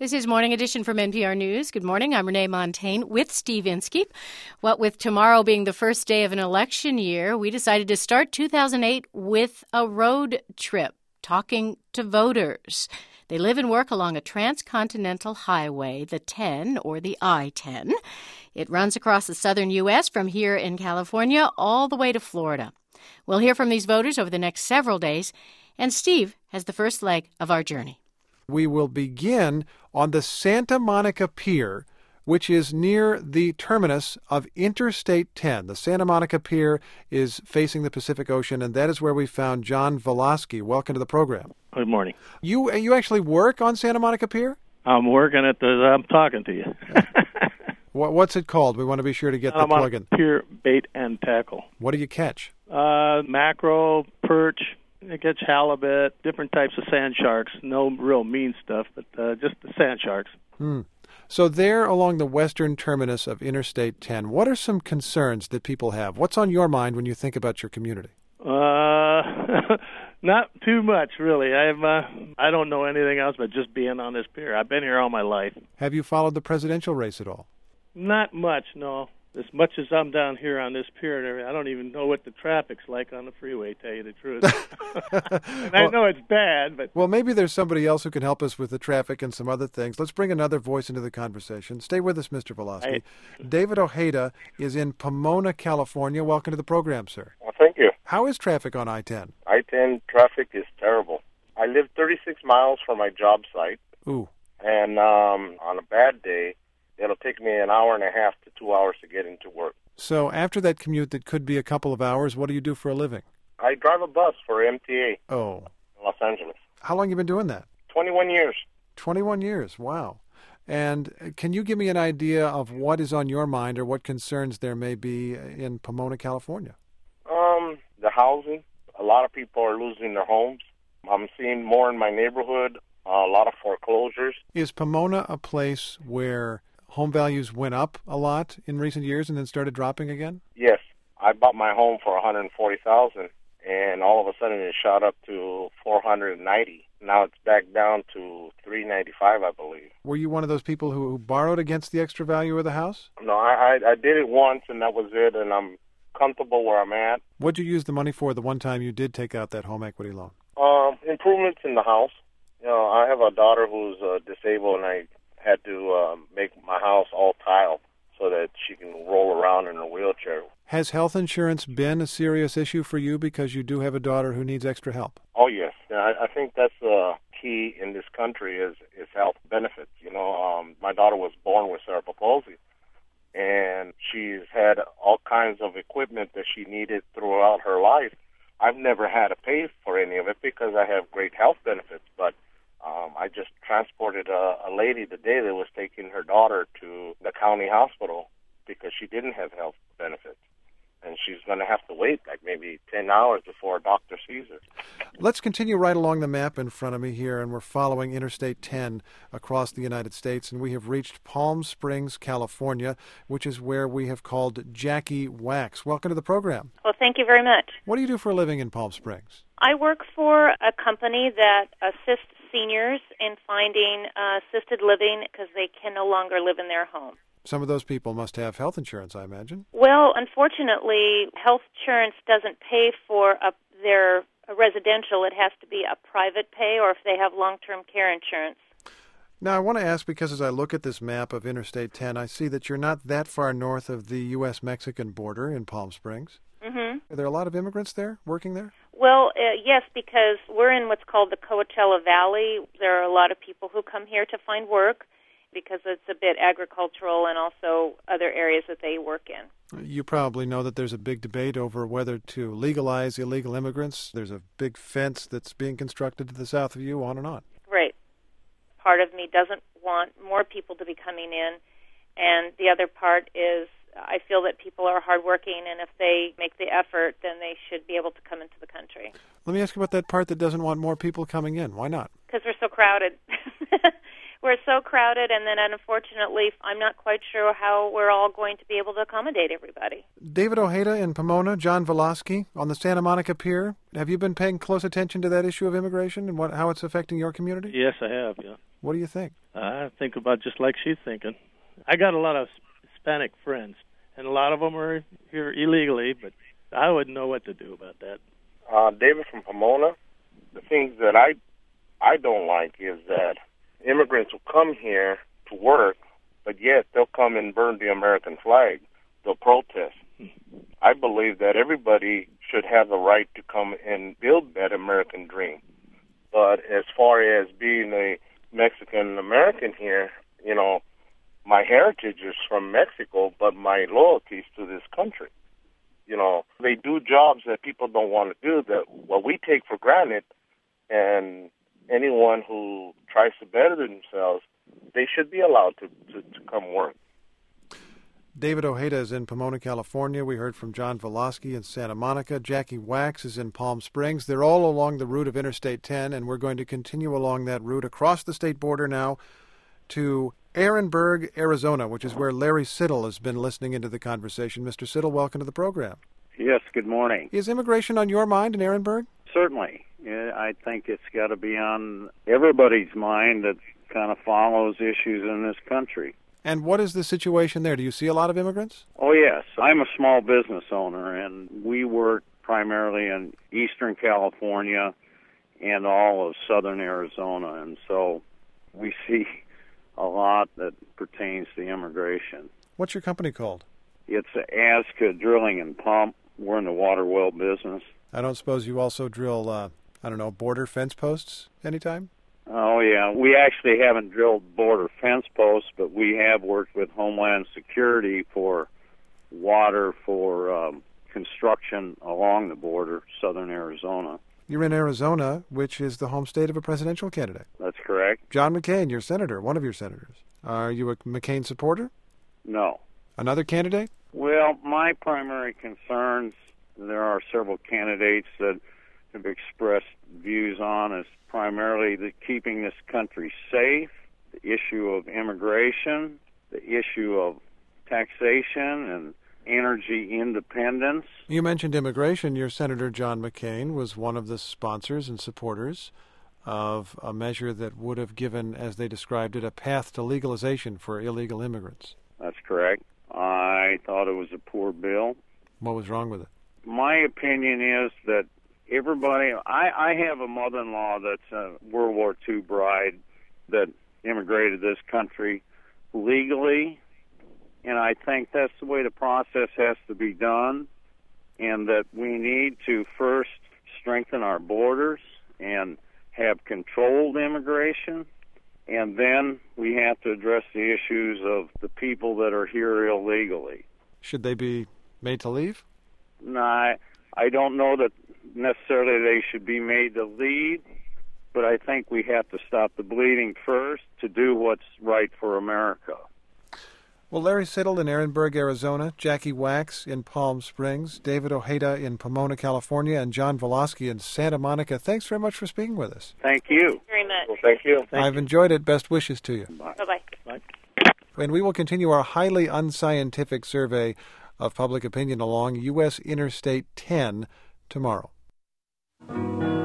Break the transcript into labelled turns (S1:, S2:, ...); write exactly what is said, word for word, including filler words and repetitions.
S1: This is Morning Edition from N P R News. Good morning. I'm Renee Montaigne with Steve Inskeep. What with tomorrow being the first day of an election year, we decided to start two thousand eight with a road trip, talking to voters. They live and work along a transcontinental highway, the ten or the I ten. It runs across the southern U S from here in California all the way to Florida. We'll hear from these voters over the next several days, and Steve has the first leg of our journey.
S2: We will begin on the Santa Monica Pier, which is near the terminus of Interstate ten. The Santa Monica Pier is facing the Pacific Ocean, and that is where we found John Velasky. Welcome to the program.
S3: Good morning.
S2: You you actually work on Santa Monica Pier?
S3: I'm working at the, I'm talking to you.
S2: what, what's it called? We want to be sure to get
S3: Santa
S2: the plug-in.
S3: Pier Bait and Tackle.
S2: What do you catch?
S3: Uh, mackerel, perch. It gets halibut, different types of sand sharks. No real mean stuff, but uh, just the sand sharks.
S2: Hmm. So there along the western terminus of Interstate ten, what are some concerns that people have? What's on your mind when you think about your community?
S3: Uh, not too much, really. I've uh, I don't know anything else but just being on this pier. I've been here all my life.
S2: Have you followed the presidential race at all?
S3: Not much, no. As much as I'm down here on this pier and everything, I don't even know what the traffic's like on the freeway, to tell you the truth. and well, I know it's bad, but...
S2: Well, maybe there's somebody else who can help us with the traffic and some other things. Let's bring another voice into the conversation. Stay with us, Mister Velasky.
S3: I...
S2: David Ojeda is in Pomona, California. Welcome to the program, sir.
S4: Well, thank you.
S2: How is traffic on I ten?
S4: I ten traffic is terrible. I live thirty-six miles from my job site.
S2: Ooh.
S4: And um, on a bad day, it'll take me an hour and a half to two hours to get into work.
S2: So after that commute that could be a couple of hours, what do you do for a living?
S4: I drive a bus for M T A.
S2: Oh.
S4: In Los Angeles.
S2: How long have you been doing that?
S4: twenty-one years.
S2: twenty-one years, wow. And can you give me an idea of what is on your mind or what concerns there may be in Pomona, California?
S4: Um, the housing. A lot of people are losing their homes. I'm seeing more in my neighborhood, uh, a lot of foreclosures.
S2: Is Pomona a place where home values went up a lot in recent years and then started dropping again?
S4: Yes. I bought my home for one hundred forty thousand dollars, and all of a sudden it shot up to four hundred ninety thousand dollars. Now it's back down to three hundred ninety-five thousand dollars, I believe.
S2: Were you one of those people who borrowed against the extra value of the house?
S4: No, I, I, I did it once, and that was it, and I'm comfortable where I'm at.
S2: What'd you use the money for the one time you did take out that home equity loan?
S4: Uh, improvements in the house. You know, I have a daughter who's uh, disabled, and I had to uh, make my house all tile so that she can roll around in a wheelchair.
S2: Has health insurance been a serious issue for you because you do have a daughter who needs extra help?
S4: Oh, yes. I, I think that's the key in this country is, is health benefits. You know, um, my daughter was born with cerebral palsy, and she's had all kinds of equipment that she needed throughout her life. I've never had to pay for any of it because I have great health benefits, but Um, I just transported a, a lady today that was taking her daughter to the county hospital because she didn't have health benefits. And she's going to have to wait like maybe ten hours before a doctor sees her.
S2: Let's continue right along the map in front of me here, and we're following Interstate ten across the United States, and we have reached Palm Springs, California, which is where we have called Jackie Wax. Welcome to the program.
S5: Well, thank you very much.
S2: What do you do for a living in Palm Springs?
S5: I work for a company that assists seniors in finding uh, assisted living because they can no longer live in their home.
S2: Some of those people must have health insurance, I imagine.
S5: Well, unfortunately, health insurance doesn't pay for a, their a residential. It has to be a private pay or if they have long-term care insurance.
S2: Now, I want to ask, because as I look at this map of Interstate ten, I see that you're not that far north of the U S Mexican border in Palm Springs.
S5: Mm-hmm.
S2: Are there a lot of immigrants there, working there?
S5: Well, uh, yes, because we're in what's called the Coachella Valley. There are a lot of people who come here to find work because it's a bit agricultural and also other areas that they work in.
S2: You probably know that there's a big debate over whether to legalize illegal immigrants. There's a big fence that's being constructed to the south of you, on and on.
S5: Right. Part of me doesn't want more people to be coming in, and the other part is I feel that people are hardworking, and if they make the effort, then they should be able to come into the country.
S2: Let me ask you about that part that doesn't want more people coming in. Why not?
S5: Because we're so crowded. We're so crowded, and then unfortunately, I'm not quite sure how we're all going to be able to accommodate everybody.
S2: David Ojeda in Pomona, John Velasky on the Santa Monica Pier. Have you been paying close attention to that issue of immigration and what how it's affecting your community?
S3: Yes, I have, yeah.
S2: What do you think?
S3: I think about just like she's thinking. I got a lot of Hispanic friends, and a lot of them are here illegally, but I wouldn't know what to do about that.
S4: Uh, David from Pomona. The things that I I don't like is that immigrants will come here to work, but yet they'll come and burn the American flag. They'll protest. I believe that everybody should have the right to come and build that American dream. But as far as being a Mexican American here, you know, my heritage is from Mexico, but my loyalty is to this country. You know, they do jobs that people don't want to do, that what we take for granted, and anyone who tries to better themselves, they should be allowed to, to, to come work.
S2: David Ojeda is in Pomona, California. We heard from John Velosky in Santa Monica. Jackie Wax is in Palm Springs. They're all along the route of Interstate ten, and we're going to continue along that route across the state border now to Ehrenberg, Arizona, which is where Larry Siddle has been listening into the conversation. Mister Siddle, welcome to the program.
S6: Yes, good morning.
S2: Is immigration on your mind in Ehrenberg?
S6: Certainly. Yeah, I think it's got to be on everybody's mind that kind of follows issues in this country.
S2: And what is the situation there? Do you see a lot of immigrants?
S6: Oh, yes. I'm a small business owner, and we work primarily in eastern California and all of southern Arizona, and so we see a lot that pertains to immigration.
S2: What's your company called?
S6: It's Azca Drilling and Pump. We're in the water well business.
S2: I don't suppose you also drill, uh, I don't know, border fence posts anytime?
S6: Oh, yeah. We actually haven't drilled border fence posts, but we have worked with Homeland Security for water for um, construction along the border, southern Arizona.
S2: You're in Arizona, which is the home state of a presidential candidate.
S6: That's correct.
S2: John McCain, your senator, one of your senators. Are you a McCain supporter?
S6: No.
S2: Another candidate?
S6: Well, my primary concerns, there are several candidates that have expressed views on, is primarily the keeping this country safe, the issue of immigration, the issue of taxation and energy independence.
S2: You mentioned immigration. Your Senator John McCain was one of the sponsors and supporters of a measure that would have given, as they described it, a path to legalization for illegal immigrants.
S6: That's correct. I thought it was a poor bill.
S2: What was wrong with it?
S6: My opinion is that everybody, I, I have a mother-in-law that's a World War Two bride that immigrated this country legally, and I think that's the way the process has to be done, and that we need to first strengthen our borders and have controlled immigration, and then we have to address the issues of the people that are here illegally.
S2: Should they be made to leave?
S6: No, I, I don't know that necessarily they should be made to lead, but I think we have to stop the bleeding first to do what's right for America.
S2: Well, Larry Siddle in Ehrenberg, Arizona, Jackie Wax in Palm Springs, David Ojeda in Pomona, California, and John Velosky in Santa Monica. Thanks very much for speaking with us.
S6: Thank you.
S5: Very much.
S4: Well, thank you.
S3: Thank
S2: I've
S3: you.
S2: enjoyed it. Best wishes to you.
S6: Bye.
S5: Bye-bye.
S3: Bye.
S2: And we will continue our highly unscientific survey of public opinion along U S Interstate ten tomorrow.